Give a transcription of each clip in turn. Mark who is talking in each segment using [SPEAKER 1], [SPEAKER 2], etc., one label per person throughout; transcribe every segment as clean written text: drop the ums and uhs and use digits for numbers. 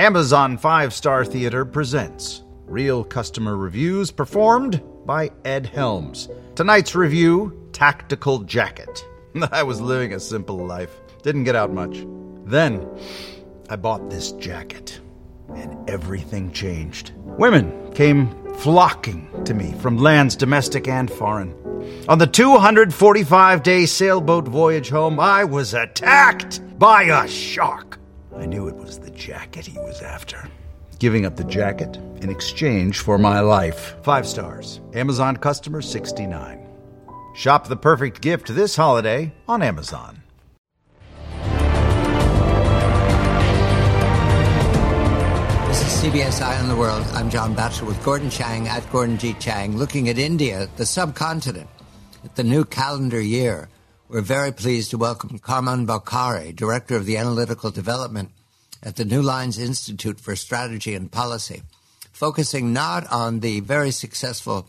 [SPEAKER 1] Amazon 5-Star Theater presents Real Customer Reviews performed by Ed Helms. Tonight's review, Tactical Jacket. I was living a simple life. Didn't get out much. Then, I bought this jacket, and everything changed. Women came flocking to me from lands domestic and foreign. On the 245-day sailboat voyage home, I was attacked by a shark. I knew it was the jacket he was after. Giving up the jacket in exchange for my life. 5 stars. Amazon customer 69. Shop the perfect gift this holiday on Amazon.
[SPEAKER 2] This is CBS Eye on the World. I'm John Batchelor with Gordon Chang at Gordon G. Chang, looking at India, the subcontinent, at the new calendar year. We're very pleased to welcome Karman Bawkare, Director of the Analytical Development at the New Lines Institute for Strategy and Policy, focusing not on the very successful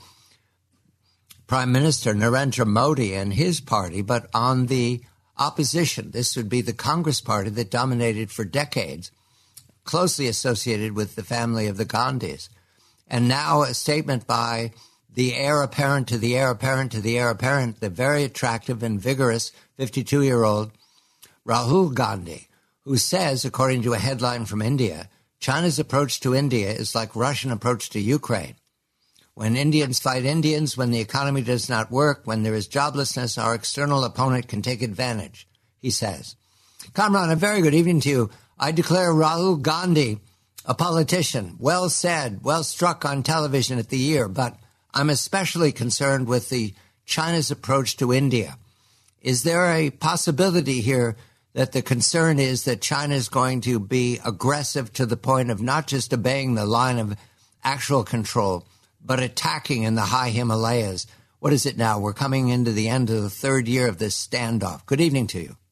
[SPEAKER 2] Prime Minister Narendra Modi and his party, but on the opposition. This would be the Congress Party that dominated for decades, closely associated with the family of the Gandhis. And now a statement by the heir apparent to the heir apparent to the heir apparent, the very attractive and vigorous 52-year-old Rahul Gandhi, who says, according to a headline from India, China's approach to India is like Russian approach to Ukraine. When Indians fight Indians, when the economy does not work, when there is joblessness, our external opponent can take advantage, he says. Kamran, a very good evening to you. I declare Rahul Gandhi a politician, well said, well struck on television at the year, but I'm especially concerned with the China's approach to India. Is there a possibility here that the concern is that China is going to be aggressive to the point of not just obeying the line of actual control, but attacking in the high Himalayas? What is it now? We're coming into the end of the third year of this standoff. Good evening to you.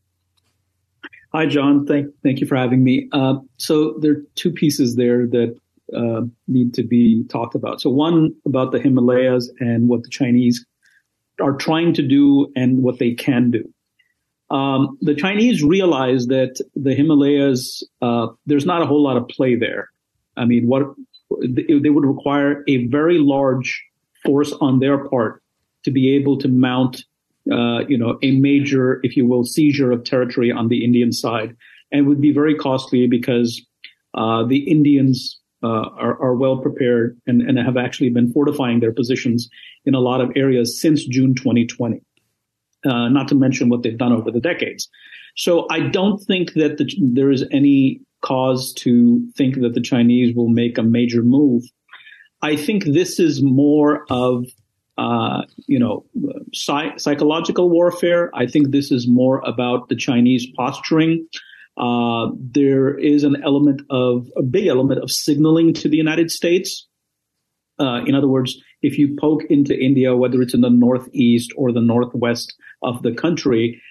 [SPEAKER 3] Hi, John. Thank you for having me. So there are two pieces there that need to be talked about. So one about the Himalayas and what the Chinese are trying to do and what they can do. The Chinese realize that the Himalayas, there's not a whole lot of play there. I mean, they would require a very large force on their part to be able to mount, a major, if you will, seizure of territory on the Indian side, and would be very costly because the Indians are well prepared and have actually been fortifying their positions in a lot of areas since June 2020, not to mention what they've done over the decades. So I don't think that there is any cause to think that the Chinese will make a major move. I think this is more of, psychological warfare. I think this is more about the Chinese posturing. There is a big element of signaling to the United States. In other words, if you poke into India, whether it's in the northeast or the northwest of the country,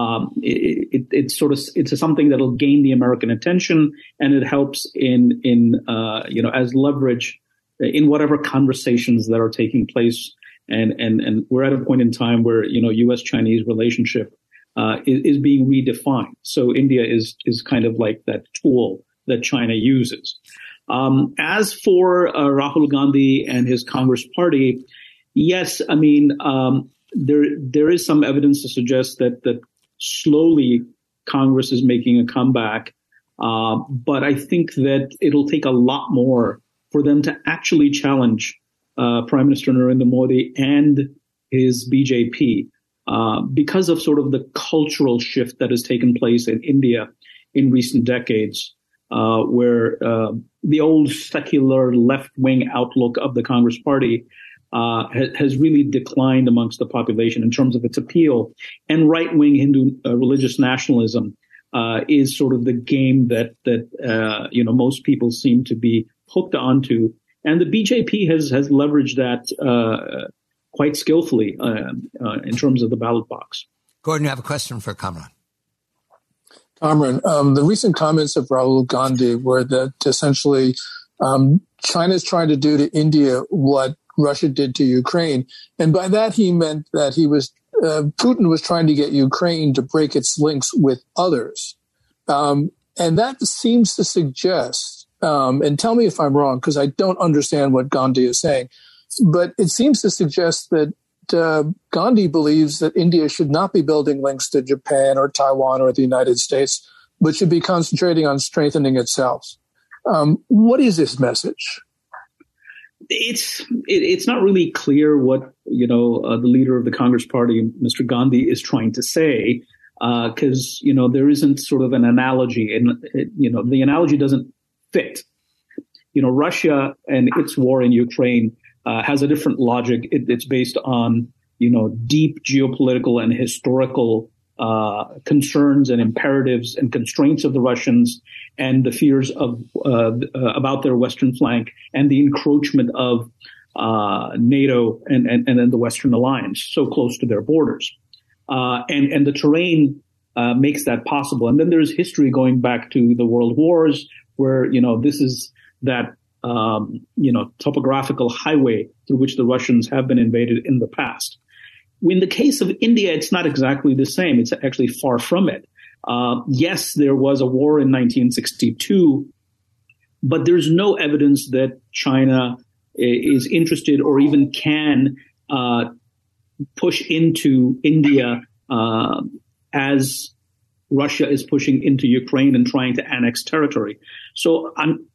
[SPEAKER 3] it's something that'll gain the American attention, and it helps as leverage in whatever conversations that are taking place. And we're at a point in time where, U.S.-Chinese relationship is being redefined. So India is kind of like that tool that China uses. As for Rahul Gandhi and his Congress party, yes, I mean, there is some evidence to suggest that slowly Congress is making a comeback. But I think that it'll take a lot more for them to actually challenge Prime Minister Narendra Modi and his BJP. Because of sort of the cultural shift that has taken place in India in recent decades, where the old secular left-wing outlook of the Congress Party has really declined amongst the population in terms of its appeal, and right-wing Hindu religious nationalism is sort of the game that most people seem to be hooked onto, and the BJP has leveraged that quite skillfully in terms of the ballot box.
[SPEAKER 2] Gordon, you have a question for Kamran.
[SPEAKER 4] Kamran, the recent comments of Rahul Gandhi were that essentially China is trying to do to India what Russia did to Ukraine. And by that, he meant that Putin was trying to get Ukraine to break its links with others. And that seems to suggest and tell me if I'm wrong, because I don't understand what Gandhi is saying, but it seems to suggest that Gandhi believes that India should not be building links to Japan or Taiwan or the United States, but should be concentrating on strengthening itself. What is this message?
[SPEAKER 3] It's not really clear what the leader of the Congress Party, Mr. Gandhi, is trying to say, because there isn't sort of an analogy, and the analogy doesn't fit. Russia and its war in Ukraine has a different logic. It's based on deep geopolitical and historical concerns and imperatives and constraints of the Russians, and the fears of about their western flank and the encroachment of NATO and then the Western alliance so close to their borders, and the terrain makes that possible. And then there's history going back to the world wars, where this is that topographical highway through which the Russians have been invaded in the past. In the case of India, it's not exactly the same. It's actually far from it. Yes, there was a war in 1962, but there's no evidence that China is interested or even can push into India as Russia is pushing into Ukraine and trying to annex territory. So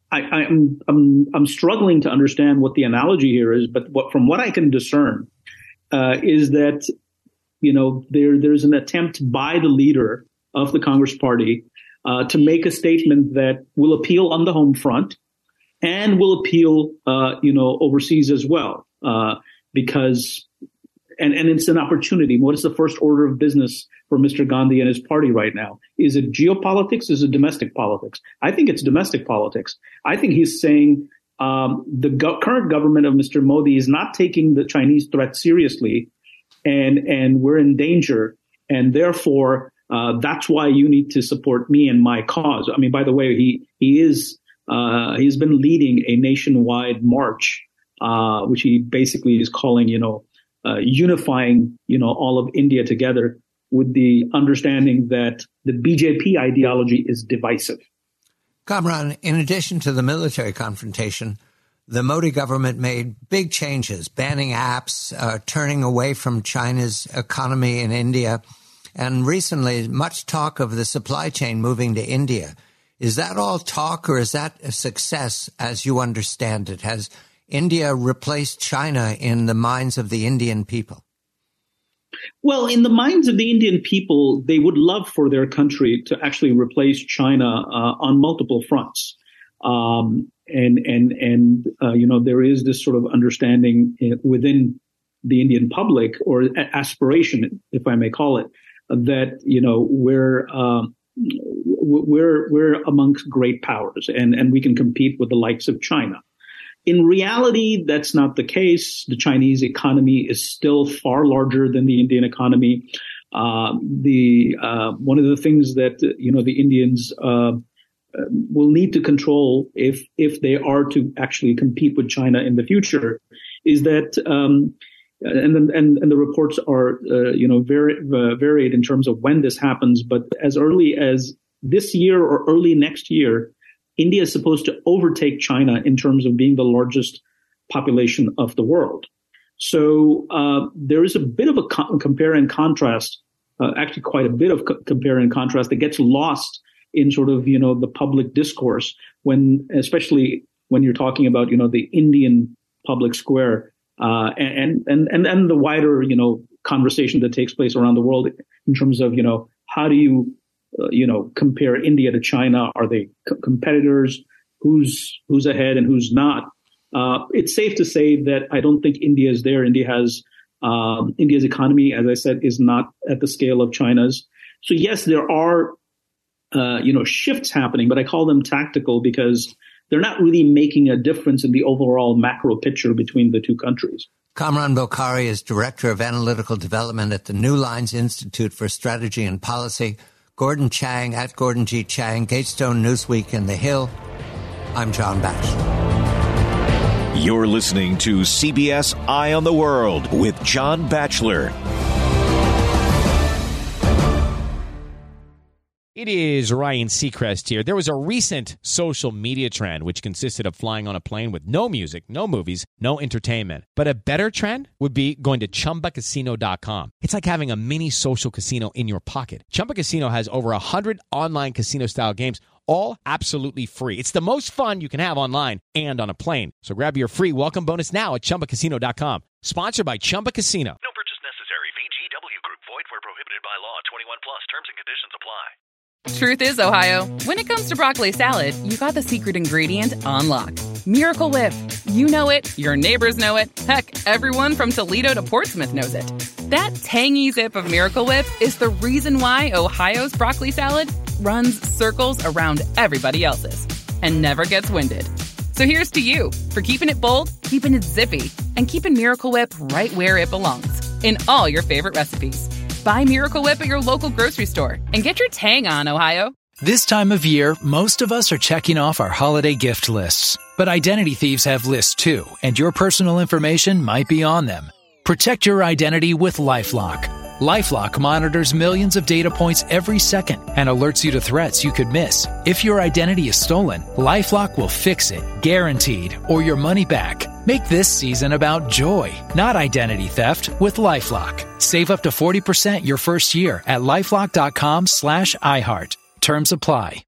[SPEAKER 3] I'm struggling to understand what the analogy here is, but from what I can discern is that there's an attempt by the leader of the Congress Party to make a statement that will appeal on the home front and will appeal overseas as well, because and it's an opportunity. What is the first order of business for Mr. Gandhi and his party right now? Is it geopolitics? Is it domestic politics? I think it's domestic politics. I think he's saying the current government of Mr. Modi is not taking the Chinese threat seriously, and we're in danger, and therefore that's why you need to support me and my cause. I mean, by the way, he's been leading a nationwide march, which he basically is calling, unifying, all of India together, with the understanding that the BJP ideology is divisive.
[SPEAKER 2] Kamran, in addition to the military confrontation, the Modi government made big changes, banning apps, turning away from China's economy in India, and recently much talk of the supply chain moving to India. Is that all talk, or is that a success as you understand it? Has India replaced China in the minds of the Indian people?
[SPEAKER 3] Well, in the minds of the Indian people, they would love for their country to actually replace China on multiple fronts. There is this sort of understanding within the Indian public, or aspiration, if I may call it, that, we're amongst great powers and we can compete with the likes of China. In reality, that's not the case. The Chinese economy is still far larger than the Indian economy. One of the things that the Indians will need to control if they are to actually compete with China in the future is that, and the reports are very varied in terms of when this happens, but as early as this year or early next year, India is supposed to overtake China in terms of being the largest population of the world. So there is a bit of a compare and contrast, actually quite a bit of compare and contrast that gets lost in sort of, the public discourse, especially when you're talking about, the Indian public square and the wider, conversation that takes place around the world in terms of, how do you compare India to China? Are they competitors? Who's ahead and who's not? It's safe to say that I don't think India is there. India's economy, as I said, is not at the scale of China's. So yes, there are, shifts happening, but I call them tactical because they're not really making a difference in the overall macro picture between the two countries.
[SPEAKER 2] Kamran Bokhari is Director of Analytical Development at the New Lines Institute for Strategy and Policy. Gordon Chang at Gordon G. Chang, Gatestone, Newsweek, and The Hill. I'm John Batchelor.
[SPEAKER 5] You're listening to CBS Eye on the World with John Batchelor.
[SPEAKER 6] It is Ryan Seacrest here. There was a recent social media trend which consisted of flying on a plane with no music, no movies, no entertainment. But a better trend would be going to ChumbaCasino.com. It's like having a mini social casino in your pocket. Chumba Casino has over 100 online casino-style games, all absolutely free. It's the most fun you can have online and on a plane. So grab your free welcome bonus now at ChumbaCasino.com. Sponsored by Chumba Casino.
[SPEAKER 7] No purchase necessary. VGW Group. Void where prohibited by law. 21 plus. Terms and conditions apply.
[SPEAKER 8] Truth is, Ohio, when it comes to broccoli salad, you got the secret ingredient on lock. Miracle Whip. You know it, your neighbors know it, heck, everyone from Toledo to Portsmouth knows it. That tangy zip of Miracle Whip is the reason why Ohio's broccoli salad runs circles around everybody else's and never gets winded. So here's to you for keeping it bold, keeping it zippy, and keeping Miracle Whip right where it belongs, in all your favorite recipes. Buy Miracle Whip at your local grocery store and get your tang on, Ohio.
[SPEAKER 9] This time of year, most of us are checking off our holiday gift lists. But identity thieves have lists too, and your personal information might be on them. Protect your identity with LifeLock. LifeLock monitors millions of data points every second and alerts you to threats you could miss. If your identity is stolen, LifeLock will fix it, guaranteed, or your money back. Make this season about joy, not identity theft, with LifeLock. Save up to 40% your first year at LifeLock.com/iHeart. Terms apply.